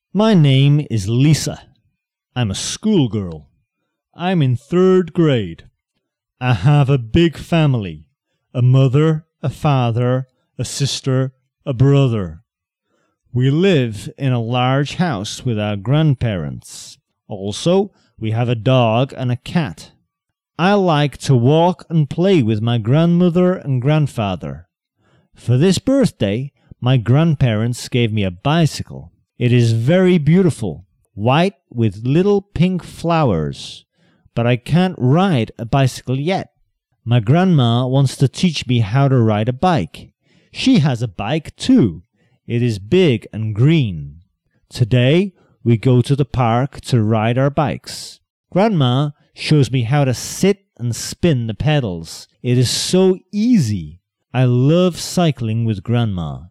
My name is Lisa. I'm a schoolgirl. I'm in 3rd grade. I have a big family. A mother, a father, a sister, a brother. We live in a large house with our grandparents. Also, we have a dog and a cat. I like to walk and play with my grandmother and grandfather. For this birthday, my grandparents gave me a bicycle. It is very beautiful, white with little pink flowers, but I can't ride a bicycle yet. My grandma wants to teach me how to ride a bike. She has a bike too. It is big and green. Today, we go to the park to ride our bikes. Grandma shows me how to sit and spin the pedals. It is so easy. I love cycling with Grandma.